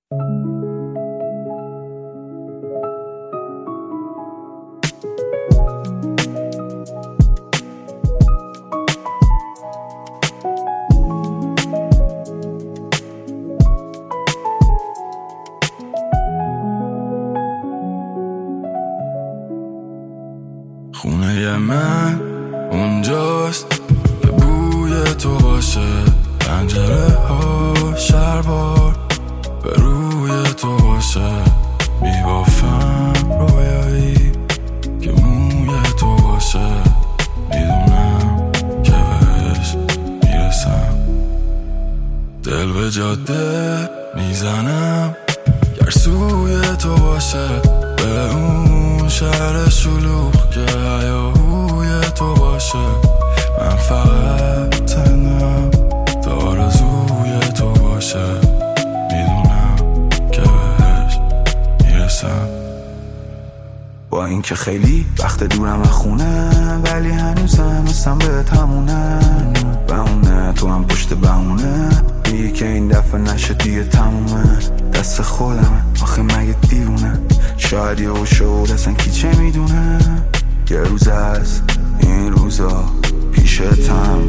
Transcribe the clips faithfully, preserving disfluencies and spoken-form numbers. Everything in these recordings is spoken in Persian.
خونه من اونجاست که بوی تو باشه، پنجره ها شربار به روی تو باشه، میبافم رویایی که موی تو باشه، میدونم که بهش میرسم. دل به جاده میزنم گر سوی تو باشه، به اون شهر شلوغ که هیاهوی تو باشه. من فقط تنم تا آرزوی تو باشه، میدونم که بهش میرسم. با این که خیلی وقت دورم از خونه، ولی هنوزم هستم به تمونه بهونه. تو هم پشت بهونه میگی که این دفعه نشه دیگه تمومه. دست خودمه آخه مگه دیوونه، شاید یه شد اصلا کی چه میدونه. یه روز از این روزا پیشتم،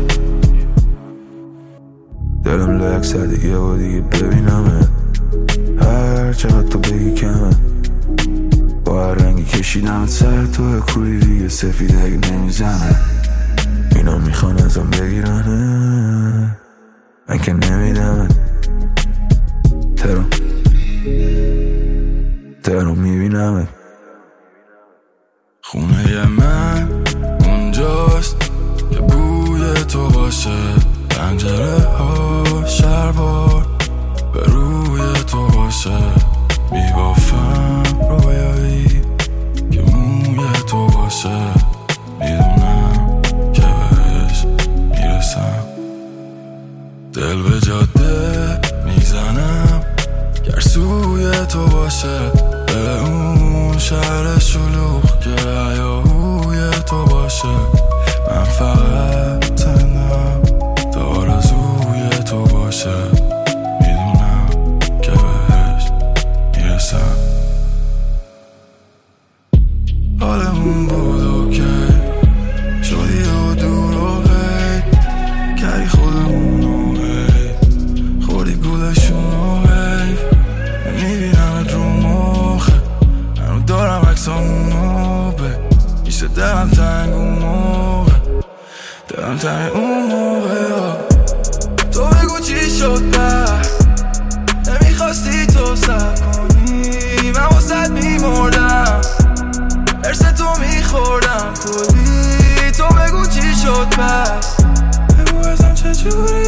دلم لک زده یه با دیگه ببینمه. هر چقدر تو بگی کمه، با هر رنگی کشیدم سر تو کوری دیگه سفید اگه نمیزنه. اینا میخوان ازم بگیرنه، من که نمیدم. ترم ترم میبینمه. خونه من اونجاست که بوی تو باشه، پنجره ها شربار به روی تو باشه، میبافم رویایی که موی تو باشه، میدونم که بهش میرسم. دل به جاده میزنم گر سوی تو باشه، به اون شهر شلوغ که هیاهوی تو باشه. من فقط تنم تا آرزوی تو باشه، میدونم که بهش میرسم. حالمون بود اوکی، شدی و دور و غیر، کردی خودمون و غیر، خوردی گولشون و غیر. نمیبینم رو مخه، منو دارم عکسامونو به میشه دلم تنگ اون موقع، دلم تنگ اون موقع. تو بگو چی شد بر نمیخواستی تو سر کنی، من واسد میمردم ارس تو میخوردم کلی. تو بگو چی شد پس بگو ازم چجوری